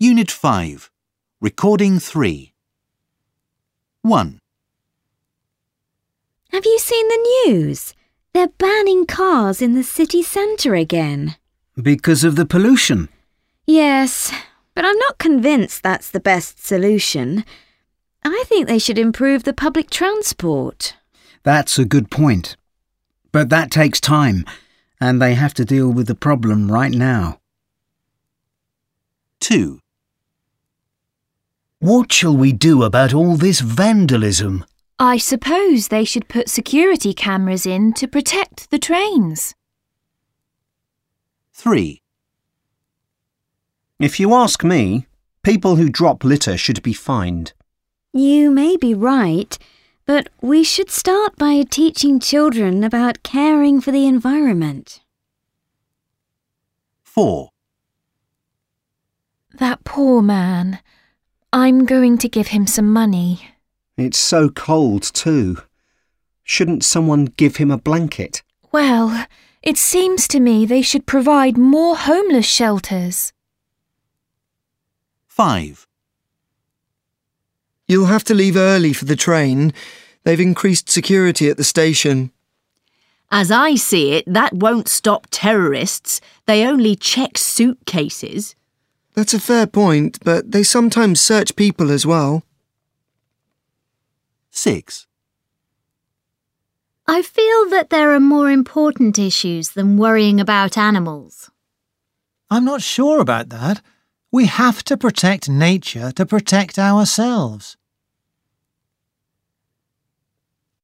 Unit 5. Recording 3. 1. Have you seen the news? They're banning cars in the city centre again. Because of the pollution? Yes, but I'm not convinced that's the best solution. I think they should improve the public transport. That's a good point. But that takes time, and they have to deal with the problem right now. 2. What shall we do about all this vandalism? I suppose they should put security cameras in to protect the trains. 3. If you ask me, people who drop litter should be fined. You may be right, but we should start by teaching children about caring for the environment. 4. That poor man. I'm going to give him some money. It's so cold too. Shouldn't someone give him a blanket? Well, it seems to me they should provide more homeless shelters. 5. You'll have to leave early for the train. They've increased security at the station. As I see it, that won't stop terrorists. They only check suitcases. That's a fair point, but they sometimes search people as well. 6. I feel that there are more important issues than worrying about animals. I'm not sure about that. We have to protect nature to protect ourselves.